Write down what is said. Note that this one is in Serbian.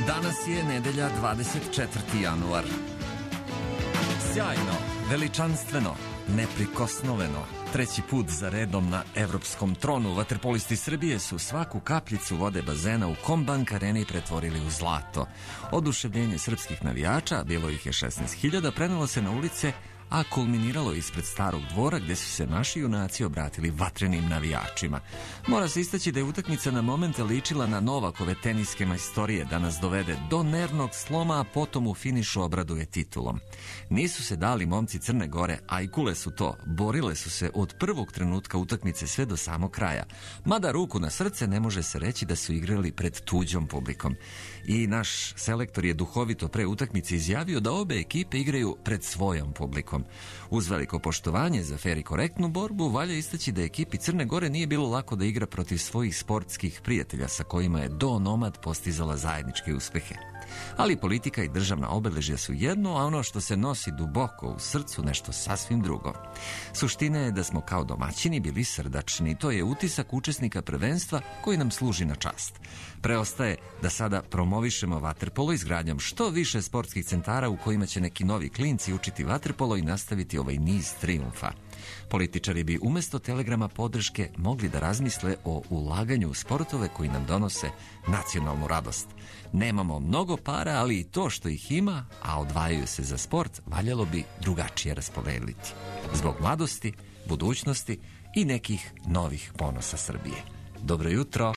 Danas je nedelja 24. januar. Sjajno, veličanstveno, neprikosnoveno. Treći put za redom na evropskom tronu vaterpolisti Srbije su svaku kapljicu vode bazena u Kombank areni pretvorili u zlato. Oduševljenje srpskih navijača, bilo ih je 16.000, prenelo se na ulice, a kulminiralo ispred Starog dvora gdje su se naši junaci obratili vatrenim navijačima. Mora se istaći da je utakmica na momente ličila na Novakove teniske majstorije, da nas dovede do nervnog sloma, a potom u finišu obraduje titulom. Nisu se dali momci Crne Gore, ajkule su to, borile su se od prvog trenutka utakmice sve do samog kraja. Mada ruku na srce ne može se reći da su igrali pred tuđom publikom. I naš selektor je duhovito pre utakmice izjavio da obe ekipe igraju pred svojom publikom. Uz veliko poštovanje za fer i korektnu borbu, valja istaći da ekipi Crne Gore nije bilo lako da igra protiv svojih sportskih prijatelja sa kojima je do Nomad postizala zajedničke uspehe. Ali politika i državna obeležja su jedno, a ono što se nosi duboko u srcu nešto sasvim drugo. Suština je da smo kao domaćini bili srdačni. To je utisak učesnika prvenstva koji nam služi na čast. Preostaje da sada promovišemo vaterpolo izgradnjom što više sportskih centara u kojima će neki novi klinci učiti vaterpolo i nastaviti ovaj niz trijumfa. Političari bi umjesto telegrama podrške mogli da razmisle o ulaganju u sportove koji nam donose nacionalnu radost. Nemamo mnogo para, ali i to što ih ima, a odvajaju se za sport, valjalo bi drugačije raspodeliti. Zbog mladosti, budućnosti i nekih novih ponosa Srbije. Dobro jutro!